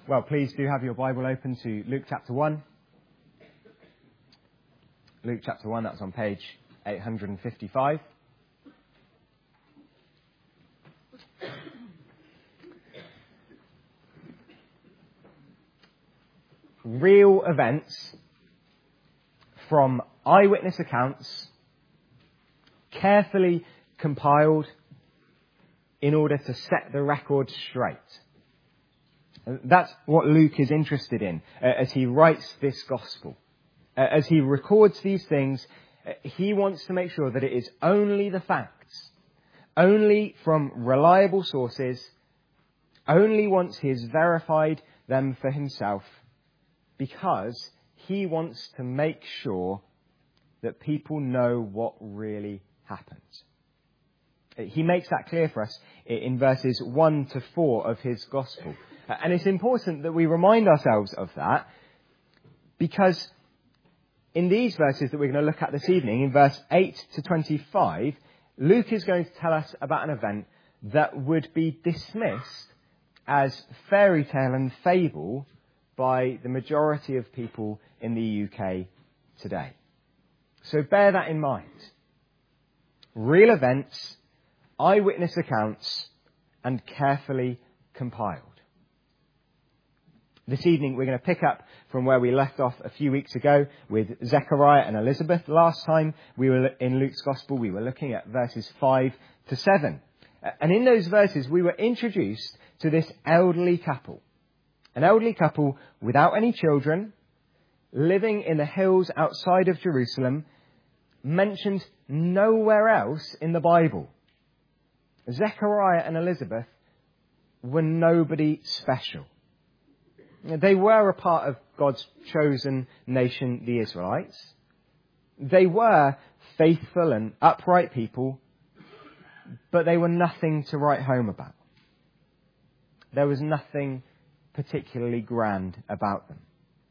Well, please do have your Bible open to Luke chapter 1. Luke chapter 1, that's on page 855. Real events from eyewitness accounts, carefully compiled in order to set the record straight. That's what Luke is interested in as he writes this gospel. As he records these things, he wants to make sure that it is only the facts, only from reliable sources, only once he has verified them for himself, because he wants to make sure that people know what really happened. He makes that clear for us in verses 1 to 4 of his gospel. And it's important that we remind ourselves of that, because in these verses that we're going to look at this evening, in verse 8 to 25, Luke is going to tell us about an event that would be dismissed as fairy tale and fable by the majority of people in the UK today. So bear that in mind. Real events, eyewitness accounts, and carefully compiled. This evening we're going to pick up from where we left off a few weeks ago with Zechariah and Elizabeth. Last time we were in Luke's Gospel, we were looking at verses 5 to 7. And in those verses we were introduced to this elderly couple. An elderly couple without any children, living in the hills outside of Jerusalem, mentioned nowhere else in the Bible. Zechariah and Elizabeth were nobody special. They were a part of God's chosen nation, the Israelites. They were faithful and upright people, but they were nothing to write home about. There was nothing particularly grand about them.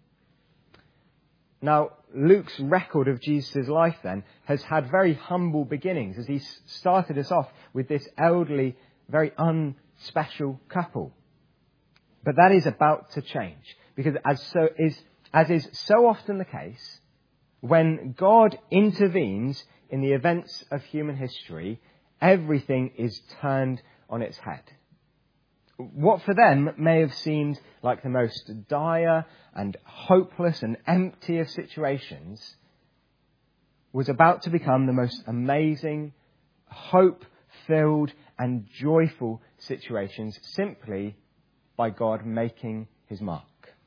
Now, Luke's record of Jesus' life then has had very humble beginnings as he started us off with this elderly, very unspecial couple. But that is about to change, because as is so often the case, when God intervenes in the events of human history, everything is turned on its head. What for them may have seemed like the most dire and hopeless and empty of situations was about to become the most amazing, hope-filled and joyful situations, simply by God making his mark.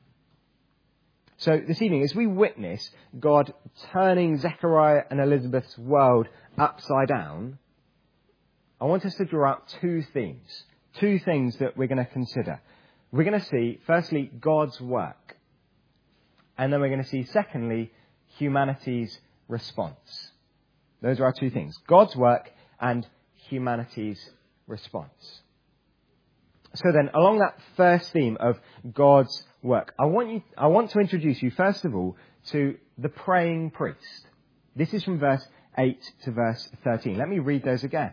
So this evening, as we witness God turning Zechariah and Elizabeth's world upside down, I want us to draw out two themes, two things that we're going to consider. We're going to see, firstly, God's work. And then we're going to see, secondly, humanity's response. Those are our two things, God's work and humanity's response. So then, along that first theme of God's work, I want to introduce you, first of all, to the praying priest. This is from verse 8 to verse 13. Let me read those again.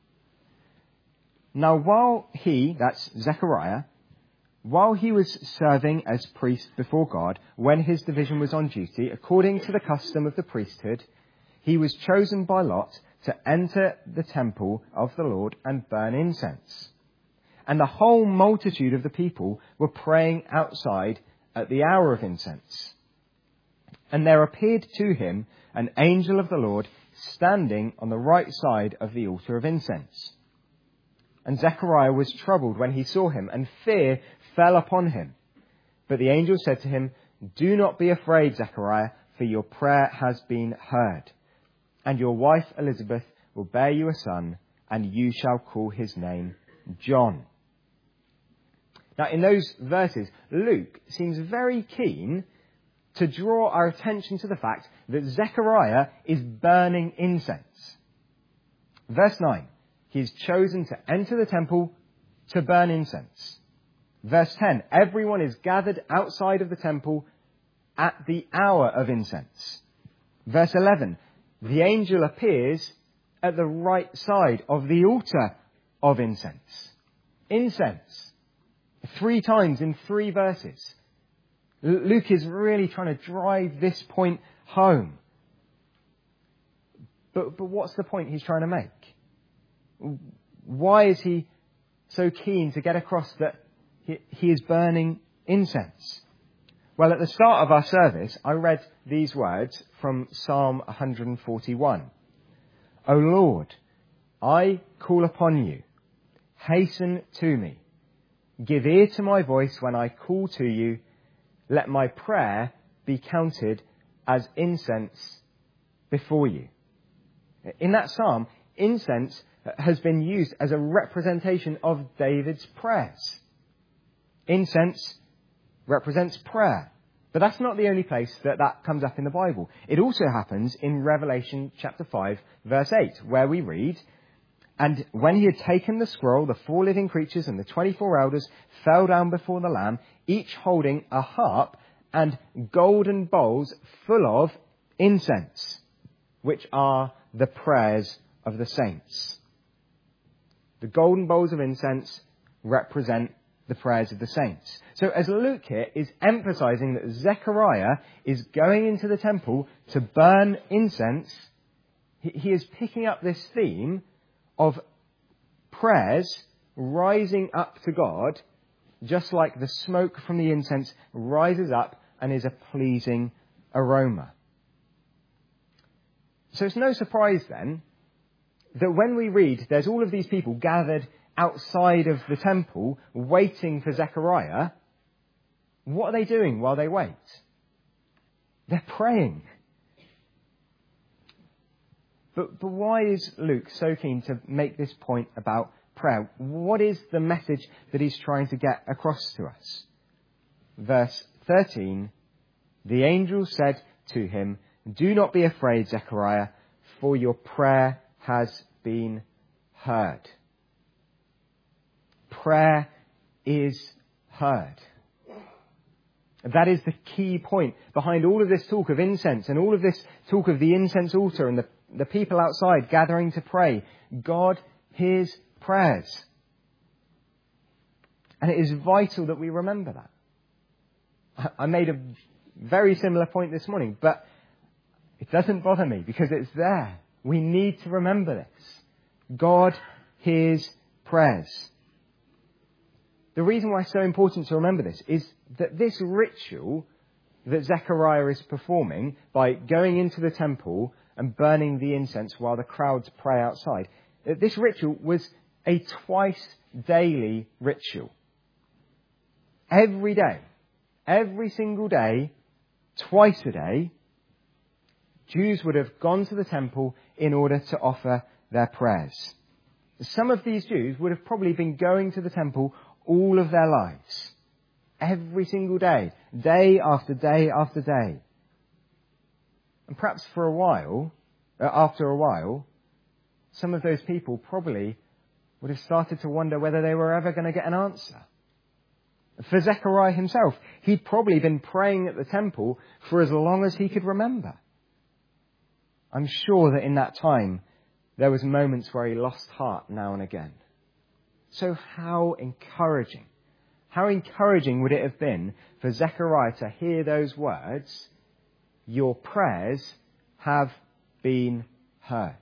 Now, while he, that's Zechariah, while he was serving as priest before God, when his division was on duty, according to the custom of the priesthood, he was chosen by lot to enter the temple of the Lord and burn incense. And the whole multitude of the people were praying outside at the hour of incense. And there appeared to him an angel of the Lord standing on the right side of the altar of incense. And Zechariah was troubled when he saw him, and fear fell upon him. But the angel said to him, "Do not be afraid, Zechariah, for your prayer has been heard. And your wife Elizabeth will bear you a son, and you shall call his name John." Now, in those verses, Luke seems very keen to draw our attention to the fact that Zechariah is burning incense. Verse 9, he is chosen to enter the temple to burn incense. Verse 10, everyone is gathered outside of the temple at the hour of incense. Verse 11, the angel appears at the right side of the altar of incense. Incense. 3 times in 3 verses. Luke is really trying to drive this point home. But what's the point he's trying to make? Why is he so keen to get across that he is burning incense? Well, at the start of our service, I read these words from Psalm 141. O Lord, I call upon you. Hasten to me. Give ear to my voice when I call to you. Let my prayer be counted as incense before you. In that psalm, incense has been used as a representation of David's prayers. Incense represents prayer. But that's not the only place that comes up in the Bible. It also happens in Revelation chapter 5, verse 8, where we read, "And when he had taken the scroll, the 4 living creatures and the 24 elders fell down before the Lamb, each holding a harp and golden bowls full of incense, which are the prayers of the saints." The golden bowls of incense represent the prayers of the saints. So as Luke here is emphasizing that Zechariah is going into the temple to burn incense, he is picking up this theme of prayers rising up to God, just like the smoke from the incense rises up and is a pleasing aroma. So it's no surprise then that when we read there's all of these people gathered outside of the temple waiting for Zechariah, what are they doing while they wait? They're praying. But why is Luke so keen to make this point about prayer? What is the message that he's trying to get across to us? Verse 13, "The angel said to him, 'Do not be afraid, Zechariah, for your prayer has been heard.'" Prayer is heard. That is the key point behind all of this talk of incense and all of this talk of the incense altar and the people outside gathering to pray. God hears prayers. And it is vital that we remember that. I made a very similar point this morning, but it doesn't bother me because it's there. We need to remember this. God hears prayers. The reason why it's so important to remember this is that this ritual that Zechariah is performing by going into the temple and burning the incense while the crowds pray outside, this ritual was a twice daily ritual. Every day, every single day, twice a day, Jews would have gone to the temple in order to offer their prayers. Some of these Jews would have probably been going to the temple all of their lives. Every single day. Day after day after day. And perhaps after a while, some of those people probably would have started to wonder whether they were ever going to get an answer. For Zechariah himself, he'd probably been praying at the temple for as long as he could remember. I'm sure that in that time, there was moments where he lost heart now and again. So how encouraging would it have been for Zechariah to hear those words, "Your prayers have been heard."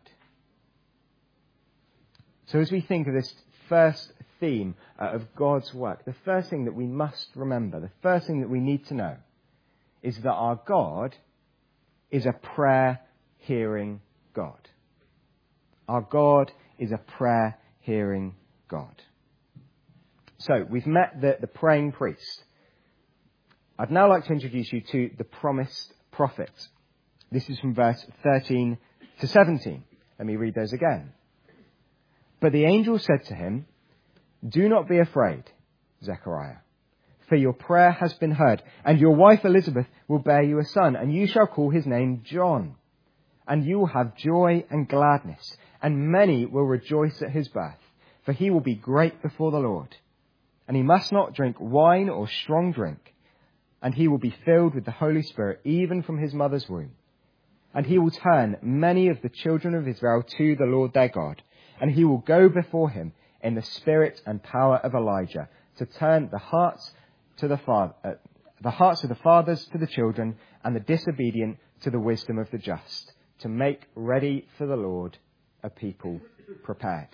So as we think of this first theme of God's work, the first thing that we must remember, the first thing that we need to know, is that our God is a prayer-hearing God. Our God is a prayer-hearing God. So, we've met the praying priest. I'd now like to introduce you to the promised prophet. This is from verse 13 to 17. Let me read those again. "But the angel said to him, 'Do not be afraid, Zechariah, for your prayer has been heard, and your wife Elizabeth will bear you a son, and you shall call his name John. And you will have joy and gladness, and many will rejoice at his birth, for he will be great before the Lord. And he must not drink wine or strong drink, and he will be filled with the Holy Spirit even from his mother's womb. And he will turn many of the children of Israel to the Lord their God, and he will go before him in the spirit and power of Elijah, to turn the hearts of the fathers to the children, and the disobedient to the wisdom of the just, to make ready for the Lord a people prepared.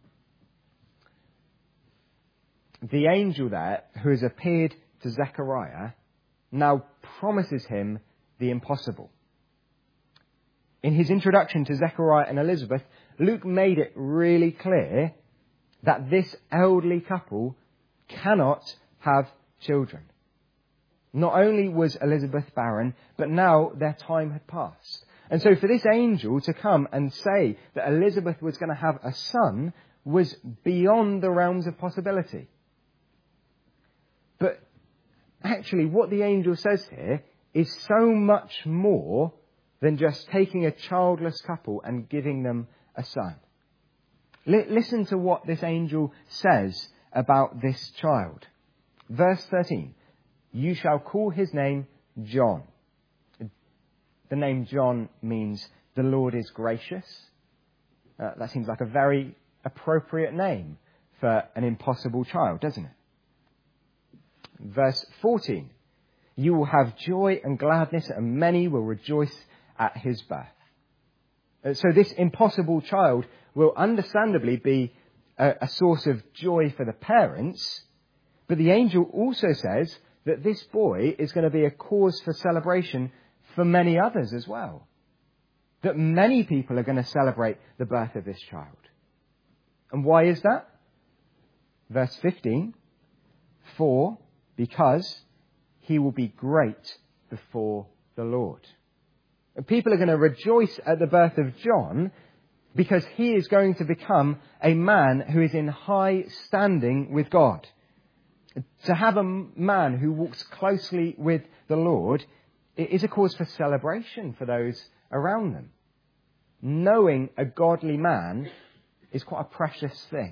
The angel there, who has appeared to Zechariah, now promises him the impossible. In his introduction to Zechariah and Elizabeth, Luke made it really clear that this elderly couple cannot have children. Not only was Elizabeth barren, but now their time had passed. And so for this angel to come and say that Elizabeth was going to have a son was beyond the realms of possibility. But actually what the angel says here is so much more than just taking a childless couple and giving them a son. Listen to what this angel says about this child. Verse 13, you shall call his name John. The name John means the Lord is gracious. That seems like a very appropriate name for an impossible child, doesn't it? Verse 14, you will have joy and gladness, and many will rejoice at his birth. So this impossible child will understandably be a source of joy for the parents, but the angel also says that this boy is going to be a cause for celebration for many others as well. That many people are going to celebrate the birth of this child. And why is that? Verse 15, because he will be great before the Lord. And people are going to rejoice at the birth of John because he is going to become a man who is in high standing with God. To have a man who walks closely with the Lord is a cause for celebration for those around them. Knowing a godly man is quite a precious thing.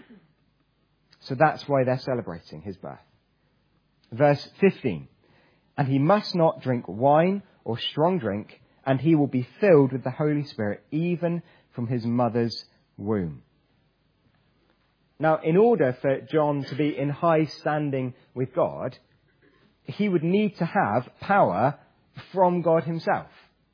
So that's why they're celebrating his birth. Verse 15, and he must not drink wine or strong drink, and he will be filled with the Holy Spirit even from his mother's womb. Now, in order for John to be in high standing with God, he would need to have power from God himself.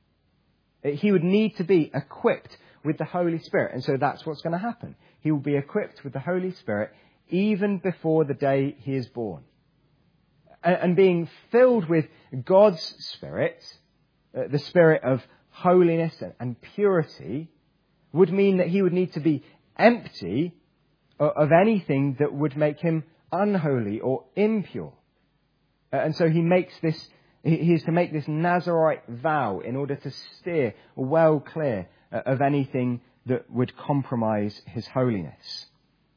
He would need to be equipped with the Holy Spirit, and so that's what's going to happen. He will be equipped with the Holy Spirit even before the day he is born. And being filled with God's Spirit, the Spirit of holiness and purity, would mean that he would need to be empty of anything that would make him unholy or impure. And so he is to make this Nazirite vow in order to steer well clear of anything that would compromise his holiness.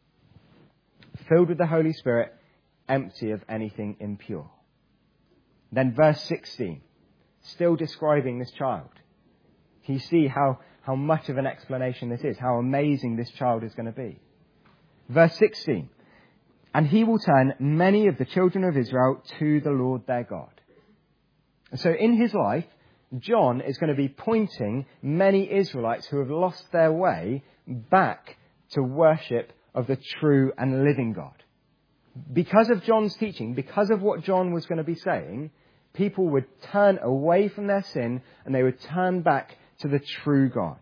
Filled with the Holy Spirit, empty of anything impure. Then verse 16, still describing this child. You see how much of an explanation this is, how amazing this child is going to be. Verse 16, and he will turn many of the children of Israel to the Lord their God. So in his life, John is going to be pointing many Israelites who have lost their way back to worship of the true and living God. Because of John's teaching, because of what John was going to be saying, people would turn away from their sin and they would turn back to the true God.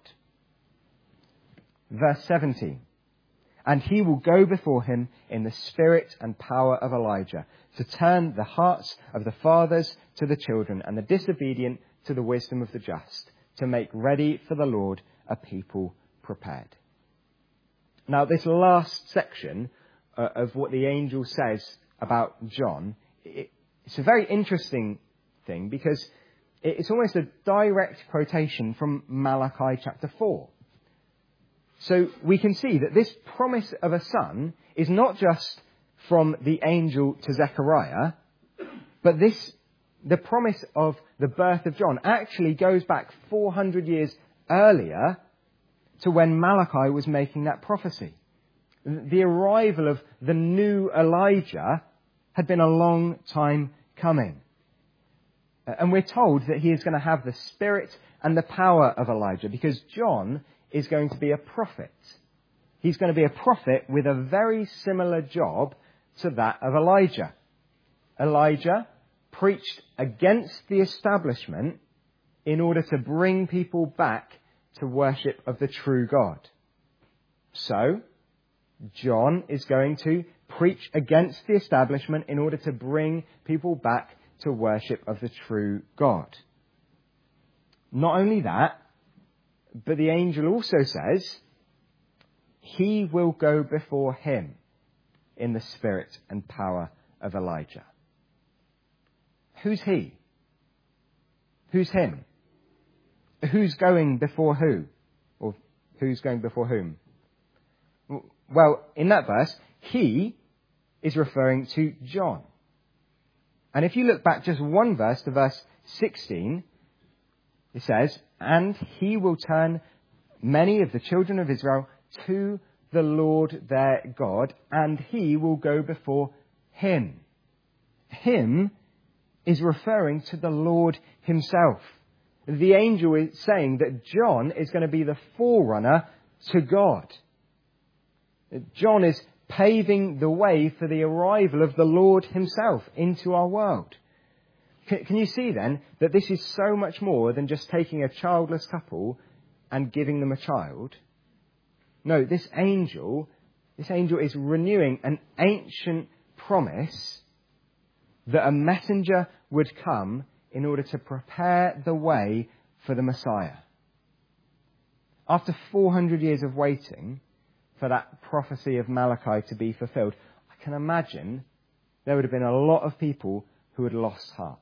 Verse 17. And he will go before him in the spirit and power of Elijah, to turn the hearts of the fathers to the children and the disobedient to the wisdom of the just, to make ready for the Lord a people prepared. Now, this last section of what the angel says about John, it's a very interesting thing because it's almost a direct quotation from Malachi chapter 4. So we can see that this promise of a son is not just from the angel to Zechariah, but the promise of the birth of John actually goes back 400 years earlier to when Malachi was making that prophecy. The arrival of the new Elijah had been a long time coming. And we're told that he is going to have the spirit and the power of Elijah because John is going to be a prophet. He's going to be a prophet with a very similar job to that of Elijah. Elijah preached against the establishment in order to bring people back to worship of the true God. So, John is going to preach against the establishment in order to bring people back to worship of the true God. Not only that, but the angel also says, he will go before him in the spirit and power of Elijah. Who's he? Who's him? Who's going before who? Or who's going before whom? Well, in that verse, he is referring to John. And if you look back just one verse to verse 16, it says, and he will turn many of the children of Israel to the Lord their God, and he will go before him. Him is referring to the Lord himself. The angel is saying that John is going to be the forerunner to God. John is paving the way for the arrival of the Lord himself into our world. Can you see then that this is so much more than just taking a childless couple and giving them a child? No, this angel is renewing an ancient promise that a messenger would come in order to prepare the way for the Messiah. After 400 years of waiting for that prophecy of Malachi to be fulfilled, I can imagine there would have been a lot of people who had lost heart.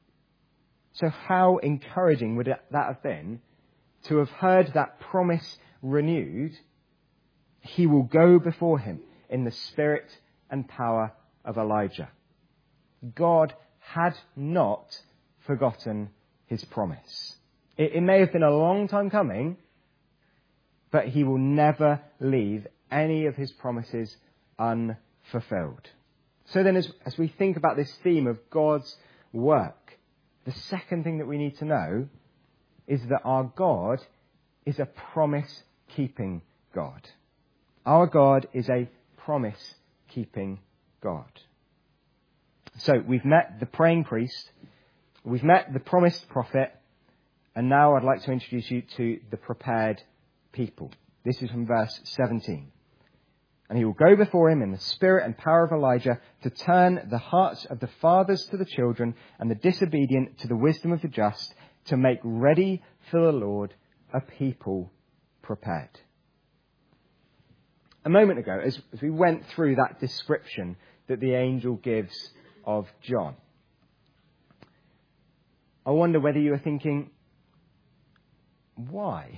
So how encouraging would that have been to have heard that promise renewed? He will go before him in the spirit and power of Elijah. God had not forgotten his promise. It may have been a long time coming, but he will never leave any of his promises unfulfilled. So then as we think about this theme of God's work, the second thing that we need to know is that our God is a promise-keeping God. Our God is a promise-keeping God. So we've met the praying priest, we've met the promised prophet, and now I'd like to introduce you to the prepared people. This is from verse 17. And he will go before him in the spirit and power of Elijah to turn the hearts of the fathers to the children and the disobedient to the wisdom of the just, to make ready for the Lord a people prepared. A moment ago, as we went through that description that the angel gives of John, I wonder whether you are thinking, why?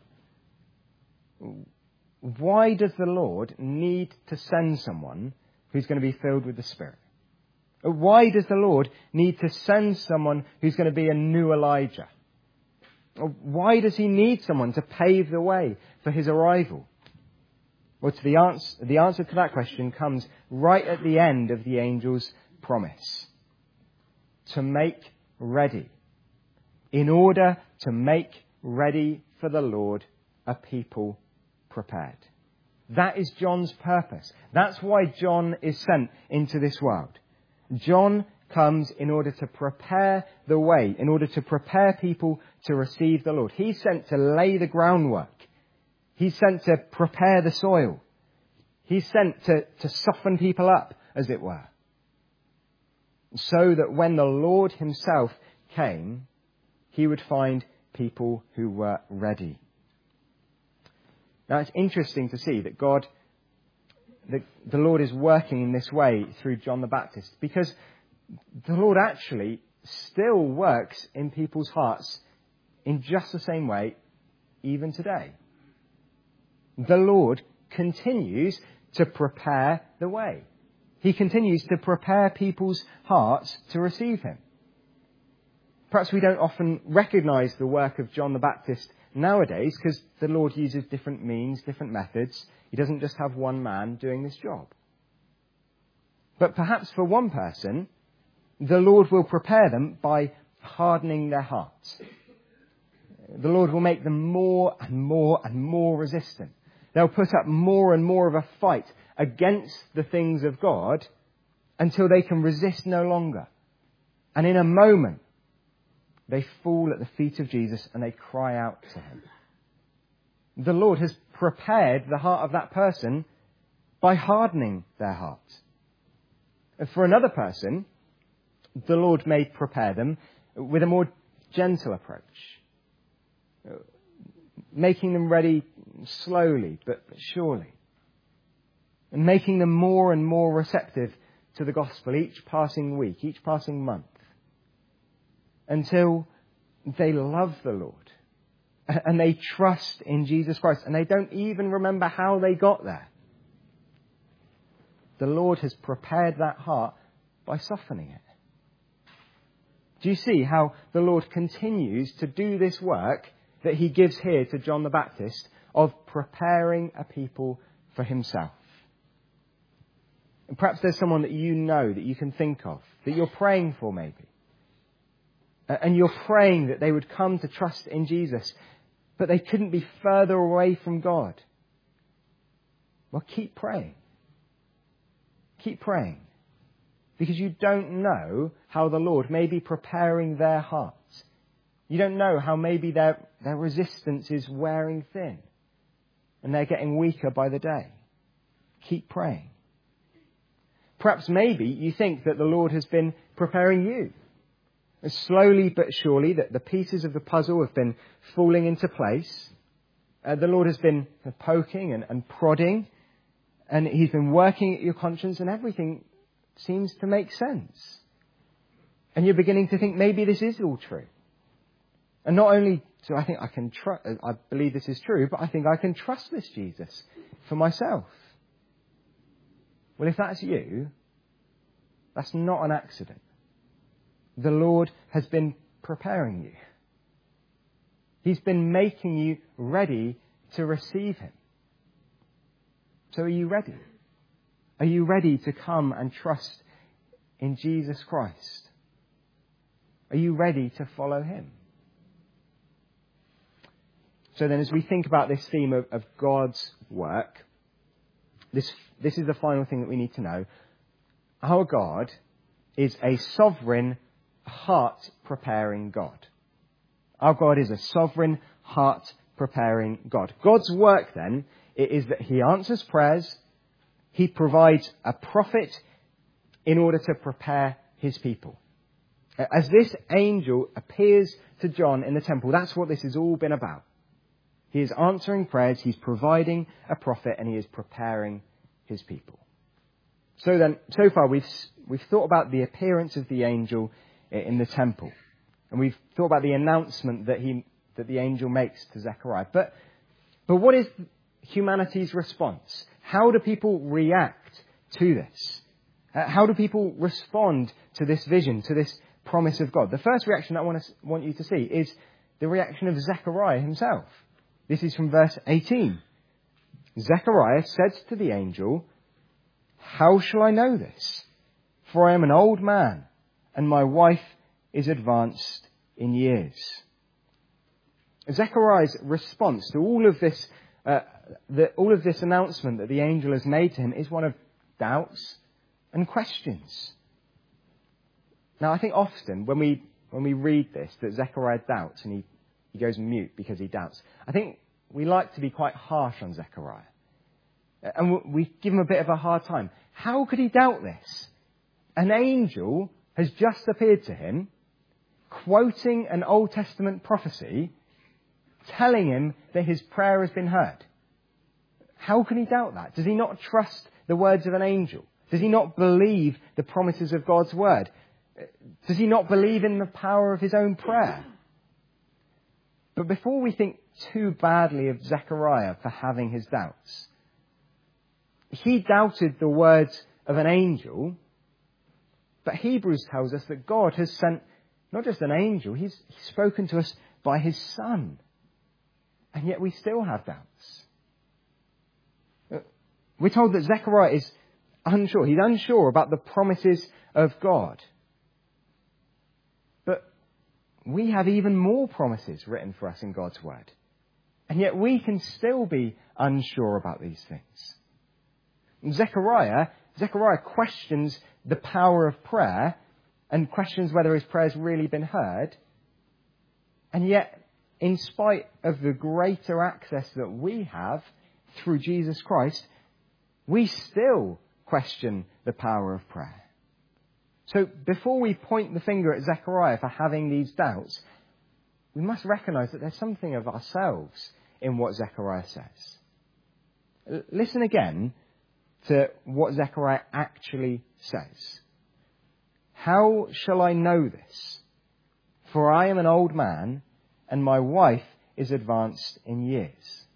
Why does the Lord need to send someone who's going to be filled with the Spirit? Why does the Lord need to send someone who's going to be a new Elijah? Why does he need someone to pave the way for his arrival? Well, the answer to that question comes right at the end of the angel's promise. To make ready. In order to make ready for the Lord a people prepared. That is John's purpose. That's why John is sent into this world. John comes in order to prepare the way, in order to prepare people to receive the Lord. He's sent to lay the groundwork. He's sent to prepare the soil. He's sent to soften people up, as it were. So that when the Lord himself came, he would find people who were ready. Now it's interesting to see that the Lord is working in this way through John the Baptist, because the Lord actually still works in people's hearts in just the same way even today. The Lord continues to prepare the way. He continues to prepare people's hearts to receive him. Perhaps we don't often recognise the work of John the Baptist nowadays because the Lord uses different means, different methods. He doesn't just have one man doing this job. But perhaps for one person, the Lord will prepare them by hardening their hearts. The Lord will make them more and more and more resistant. They'll put up more and more of a fight against the things of God until they can resist no longer. And in a moment, they fall at the feet of Jesus and they cry out to him. The Lord has prepared the heart of that person by hardening their heart. And for another person, the Lord may prepare them with a more gentle approach, making them ready slowly but surely, and making them more and more receptive to the gospel each passing week, each passing month, until they love the Lord and they trust in Jesus Christ and they don't even remember how they got there. The Lord has prepared that heart by softening it. Do you see how the Lord continues to do this work that he gives here to John the Baptist of preparing a people for himself? And perhaps there's someone that you know, that you can think of, that you're praying for maybe. And you're praying that they would come to trust in Jesus, but they couldn't be further away from God. Well, keep praying. Keep praying. Because you don't know how the Lord may be preparing their hearts. You don't know how maybe their resistance is wearing thin and they're getting weaker by the day. Keep praying. Perhaps maybe you think that the Lord has been preparing you. And slowly but surely that the pieces of the puzzle have been falling into place. The Lord has been poking and prodding, and he's been working at your conscience, and everything seems to make sense. And you're beginning to think maybe this is all true. And not only do I think I believe this is true, but I think I can trust this Jesus for myself. Well, if that's you, that's not an accident. The Lord has been preparing you. He's been making you ready to receive him. So are you ready? Are you ready to come and trust in Jesus Christ? Are you ready to follow him? So then as we think about this theme of God's work, this is the final thing that we need to know. Our God is a sovereign, heart-preparing God. Our God is a sovereign, heart-preparing God. God's work, then, is that he answers prayers, he provides a prophet in order to prepare his people. As this angel appears to John in the temple, that's what this has all been about. He is answering prayers, he's providing a prophet, and he is preparing his people. So then, so far we've thought about the appearance of the angel in the temple. And we've thought about the announcement that the angel makes to Zechariah. But what is humanity's response? How do people react to this? How do people respond to this vision, to this promise of God? The first reaction I want you to see is the reaction of Zechariah himself. This is from verse 18. Zechariah said to the angel, "How shall I know this? For I am an old man, and my wife is advanced in years." Zechariah's response to all of this announcement that the angel has made to him is one of doubts and questions. Now, I think often when we read this, that Zechariah doubts and he goes mute because he doubts, I think we like to be quite harsh on Zechariah. And we give him a bit of a hard time. How could he doubt this? An angel has just appeared to him, quoting an Old Testament prophecy, telling him that his prayer has been heard. How can he doubt that? Does he not trust the words of an angel? Does he not believe the promises of God's word? Does he not believe in the power of his own prayer? But before we think too badly of Zechariah for having his doubts, he doubted the words of an angel, but Hebrews tells us that God has sent not just an angel, he's spoken to us by his Son. And yet we still have doubts. We're told that Zechariah is unsure. He's unsure about the promises of God. But we have even more promises written for us in God's word. And yet we can still be unsure about these things. Zechariah questions the power of prayer and questions whether his prayer's really been heard. And yet, in spite of the greater access that we have through Jesus Christ, we still question the power of prayer. So before we point the finger at Zechariah for having these doubts, we must recognise that there's something of ourselves in what Zechariah says. Listen again to what Zechariah actually says. How shall I know this? For I am an old man, and my wife is advanced in years.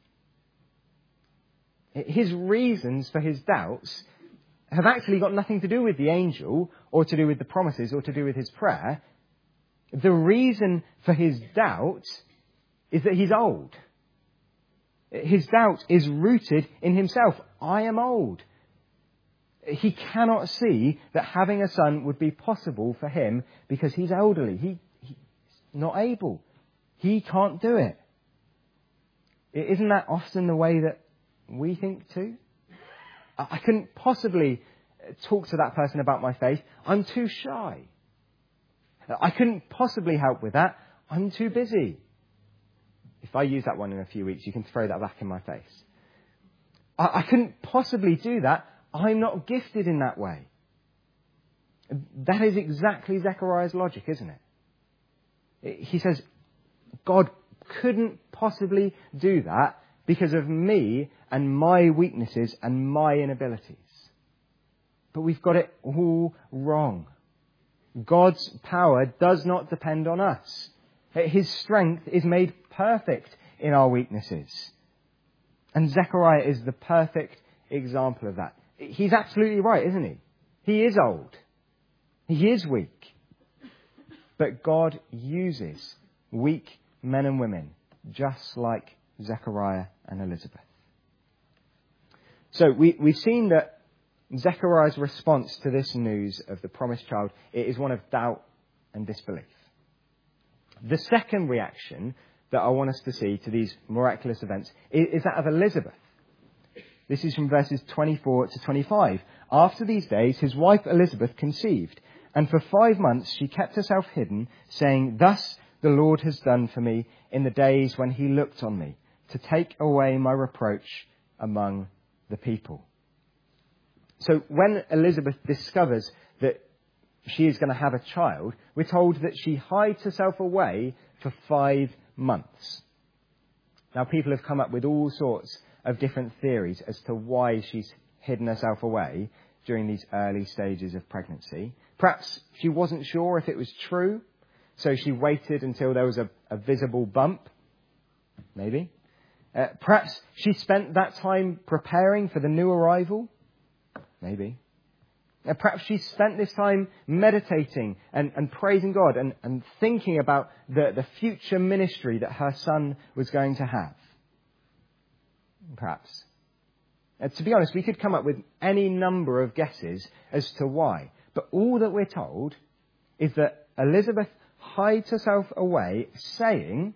His reasons for his doubts have actually got nothing to do with the angel, or to do with the promises, or to do with his prayer. The reason for his doubt is that he's old. His doubt is rooted in himself. I am old. He cannot see that having a son would be possible for him because he's elderly. He's not able. He can't do it. Isn't that often the way that we think too? I couldn't possibly talk to that person about my faith. I'm too shy. I couldn't possibly help with that. I'm too busy. If I use that one in a few weeks, you can throw that back in my face. I couldn't possibly do that. I'm not gifted in that way. That is exactly Zechariah's logic, isn't it? He says, God couldn't possibly do that because of me and my weaknesses and my inabilities. But we've got it all wrong. God's power does not depend on us. His strength is made perfect in our weaknesses. And Zechariah is the perfect example of that. He's absolutely right, isn't he? He is old. He is weak. But God uses weak men and women, just like Zechariah and Elizabeth. So we've seen that Zechariah's response to this news of the promised child is one of doubt and disbelief. The second reaction that I want us to see to these miraculous events is that of Elizabeth. This is from verses 24 to 25. After these days, his wife Elizabeth conceived, and for 5 months she kept herself hidden, saying, "Thus the Lord has done for me in the days when he looked on me, to take away my reproach among the people." So when Elizabeth discovers that she is going to have a child, we're told that she hides herself away for 5 months. Now, people have come up with all sorts of different theories as to why she's hidden herself away during these early stages of pregnancy. Perhaps she wasn't sure if it was true, so she waited until there was a visible bump. Maybe. Perhaps she spent that time preparing for the new arrival. Maybe. Perhaps she spent this time meditating and praising God and thinking about the future ministry that her son was going to have. Perhaps. To be honest, we could come up with any number of guesses as to why. But all that we're told is that Elizabeth hides herself away, saying,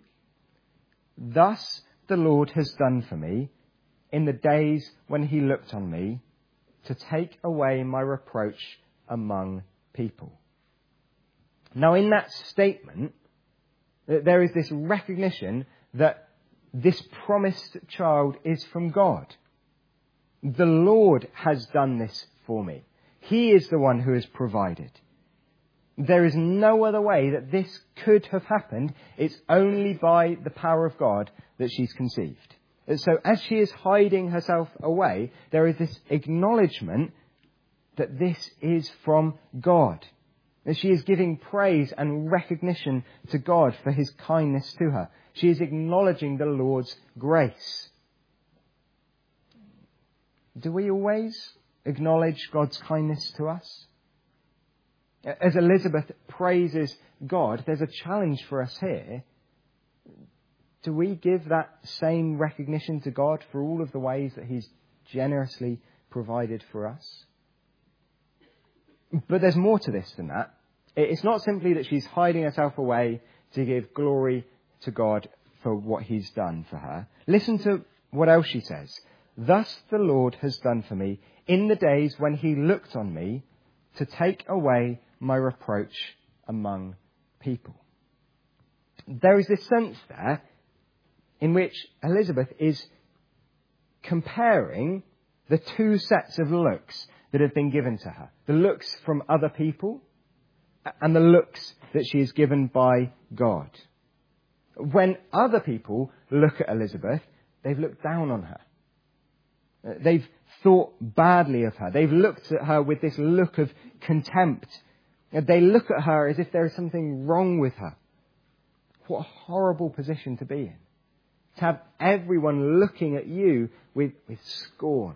"Thus the Lord has done for me in the days when he looked on me, to take away my reproach among people." Now, in that statement, there is this recognition that this promised child is from God. The Lord has done this for me. He is the one who has provided. There is no other way that this could have happened. It's only by the power of God that she's conceived. So as she is hiding herself away, there is this acknowledgement that this is from God. That she is giving praise and recognition to God for his kindness to her. She is acknowledging the Lord's grace. Do we always acknowledge God's kindness to us? As Elizabeth praises God, there's a challenge for us here. Do we give that same recognition to God for all of the ways that he's generously provided for us? But there's more to this than that. It's not simply that she's hiding herself away to give glory to God for what he's done for her. Listen to what else she says. "Thus the Lord has done for me in the days when he looked on me, to take away my reproach among people. There is this sense there in which Elizabeth is comparing the two sets of looks that have been given to her. The looks from other people and the looks that she is given by God. When other people look at Elizabeth, they've looked down on her. They've thought badly of her. They've looked at her with this look of contempt. They look at her as if there is something wrong with her. What a horrible position to be in. To have everyone looking at you with scorn.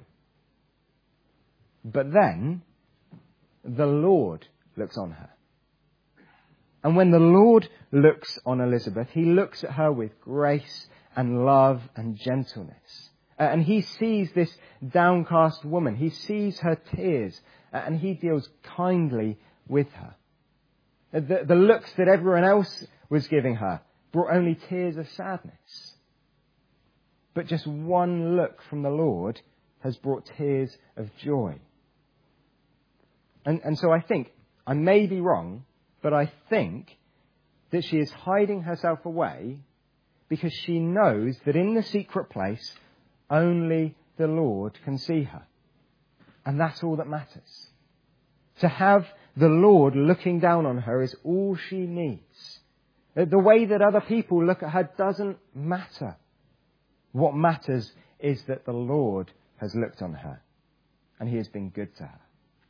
But then, the Lord looks on her. And when the Lord looks on Elizabeth, he looks at her with grace and love and gentleness. And he sees this downcast woman. He sees her tears. And he deals kindly with her. The looks that everyone else was giving her brought only tears of sadness. But just one look from the Lord has brought tears of joy. And so I think, I may be wrong, but I think that she is hiding herself away because she knows that in the secret place, only the Lord can see her. And that's all that matters. To have the Lord looking down on her is all she needs. The way that other people look at her doesn't matter. What matters is that the Lord has looked on her and he has been good to her.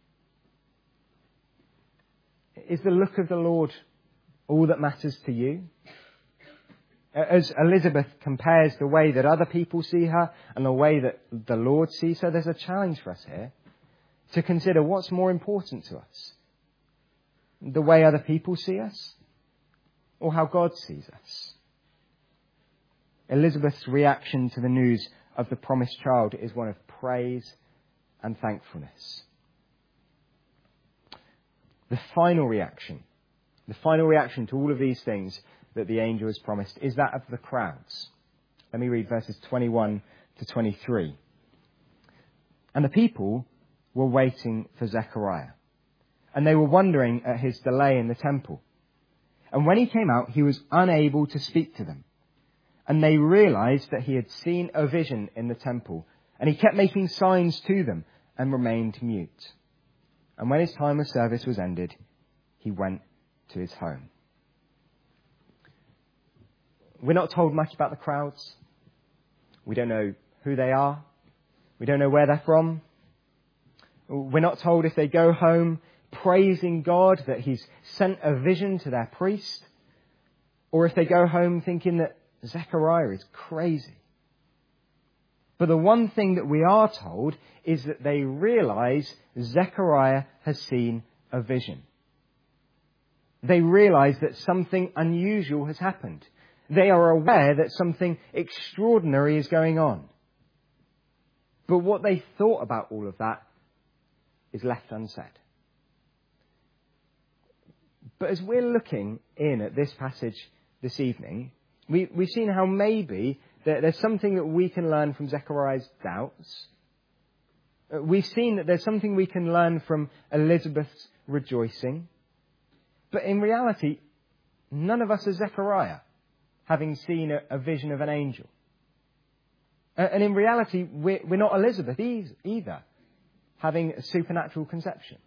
Is the look of the Lord all that matters to you? As Elizabeth compares the way that other people see her and the way that the Lord sees her, there's a challenge for us here to consider what's more important to us. The way other people see us or how God sees us. Elizabeth's reaction to the news of the promised child is one of praise and thankfulness. The final reaction to all of these things that the angel has promised is that of the crowds. Let me read verses 21 to 23. And the people were waiting for Zechariah, and they were wondering at his delay in the temple. And when he came out, he was unable to speak to them. And they realized that he had seen a vision in the temple, and he kept making signs to them and remained mute. And when his time of service was ended, he went to his home. We're not told much about the crowds. We don't know who they are. We don't know where they're from. We're not told if they go home praising God that he's sent a vision to their priest, or if they go home thinking that Zechariah is crazy. But the one thing that we are told is that they realize Zechariah has seen a vision. They realize that something unusual has happened. They are aware that something extraordinary is going on. But what they thought about all of that is left unsaid. But as we're looking in at this passage this evening, we've seen how maybe there's something that we can learn from Zechariah's doubts. We've seen that there's something we can learn from Elizabeth's rejoicing. But in reality, none of us are Zechariah, having seen a vision of an angel. And in reality, we're not Elizabeth either, having a supernatural conception.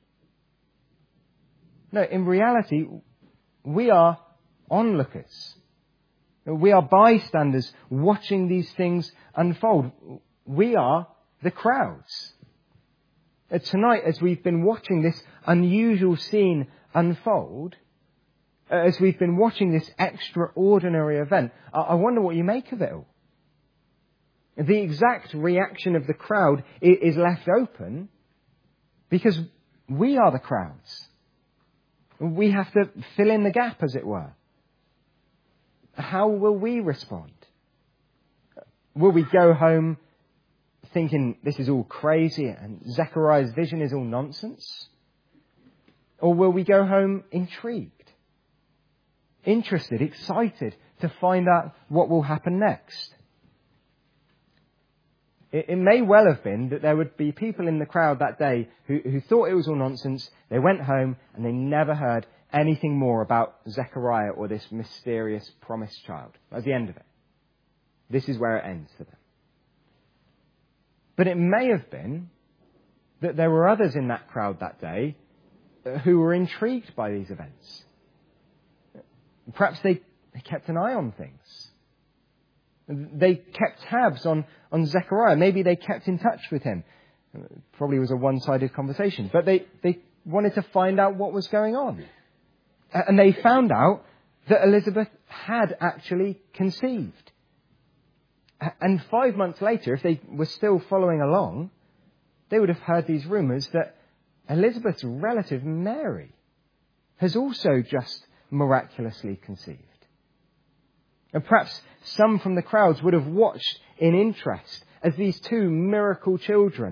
No, in reality, we are onlookers. We are bystanders watching these things unfold. We are the crowds. Tonight, as we've been watching this unusual scene unfold, as we've been watching this extraordinary event, I wonder what you make of it all. The exact reaction of the crowd is left open because we are the crowds. We have to fill in the gap, as it were. How will we respond? Will we go home thinking this is all crazy and Zechariah's vision is all nonsense? Or will we go home intrigued, interested, excited to find out what will happen next? It may well have been that there would be people in the crowd that day who thought it was all nonsense. They went home and they never heard anything more about Zechariah or this mysterious promised child. That's the end of it. This is where it ends for them. But it may have been that there were others in that crowd that day who were intrigued by these events. Perhaps they kept an eye on things. They kept tabs on Zechariah. Maybe they kept in touch with him. Probably was a one-sided conversation. But they wanted to find out what was going on. And they found out that Elizabeth had actually conceived. And 5 months later, if they were still following along, they would have heard these rumours that Elizabeth's relative Mary has also just miraculously conceived. And perhaps some from the crowds would have watched in interest as these two miracle children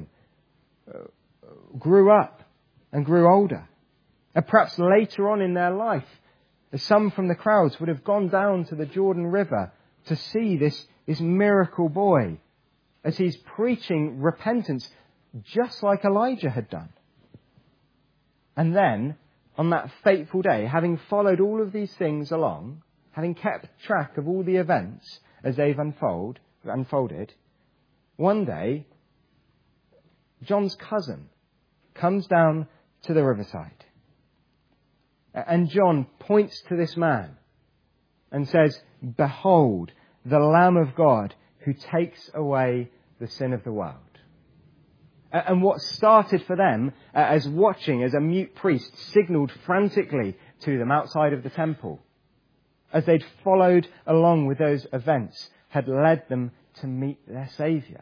grew up and grew older. And perhaps later on in their life, some from the crowds would have gone down to the Jordan River to see this miracle boy as he's preaching repentance just like Elijah had done. And then, on that fateful day, having followed all of these things along, having kept track of all the events as they've unfolded, one day, John's cousin comes down to the riverside. And John points to this man and says, "Behold, the Lamb of God who takes away the sin of the world." And what started for them as watching as a mute priest signalled frantically to them outside of the temple, as they'd followed along with those events, had led them to meet their Saviour.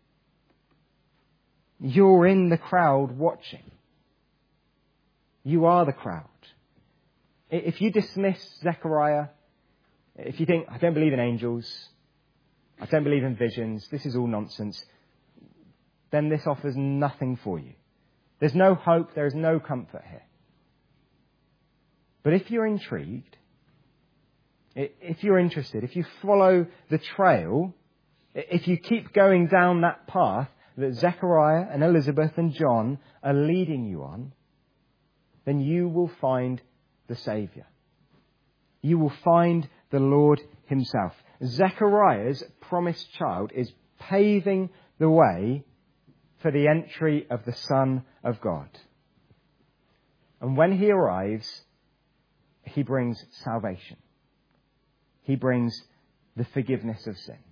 You're in the crowd watching. You are the crowd. If you dismiss Zechariah, if you think, "I don't believe in angels, I don't believe in visions, this is all nonsense," then this offers nothing for you. There's no hope, there is no comfort here. But if you're intrigued, if you're interested, if you follow the trail, if you keep going down that path that Zechariah and Elizabeth and John are leading you on, then you will find the Saviour. You will find the Lord himself. Zechariah's promised child is paving the way for the entry of the Son of God. And when he arrives, he brings salvation. He brings the forgiveness of sin.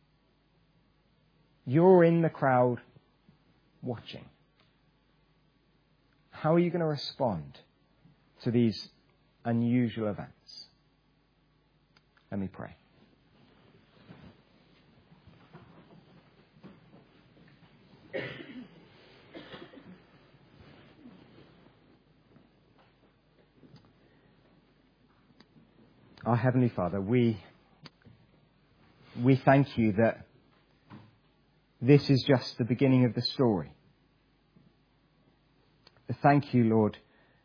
You're in the crowd watching. How are you going to respond to these unusual events? Let me pray. Our Heavenly Father, we thank you that this is just the beginning of the story. Thank you, Lord,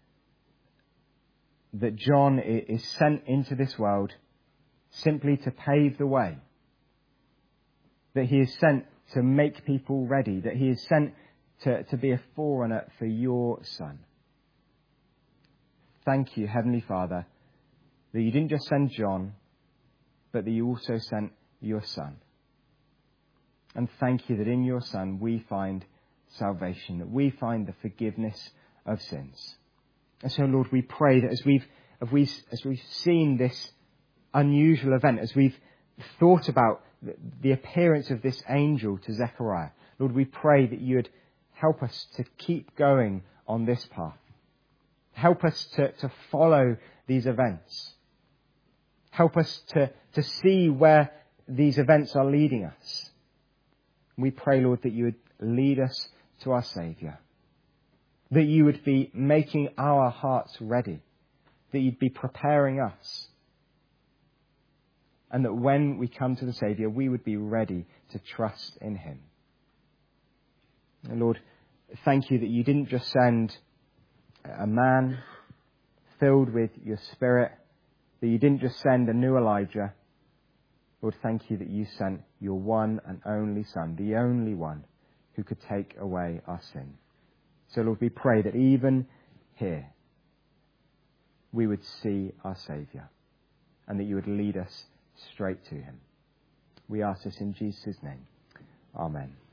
that John is sent into this world simply to pave the way. That he is sent to make people ready. That he is sent to be a forerunner for your Son. Thank you, Heavenly Father, that you didn't just send John, but that you also sent your Son. And thank you that in your Son we find salvation, that we find the forgiveness of sins. And so, Lord, we pray that as we've seen this unusual event, as we've thought about the appearance of this angel to Zechariah, Lord, we pray that you would help us to keep going on this path. Help us to follow these events. Help us to see where these events are leading us. We pray, Lord, that you would lead us to our Saviour. That you would be making our hearts ready. That you'd be preparing us. And that when we come to the Saviour, we would be ready to trust in him. And Lord, thank you that you didn't just send a man filled with your Spirit, that you didn't just send a new Elijah, Lord, thank you that you sent your one and only Son, the only one who could take away our sin. So, Lord, we pray that even here we would see our Saviour and that you would lead us straight to him. We ask this in Jesus' name. Amen.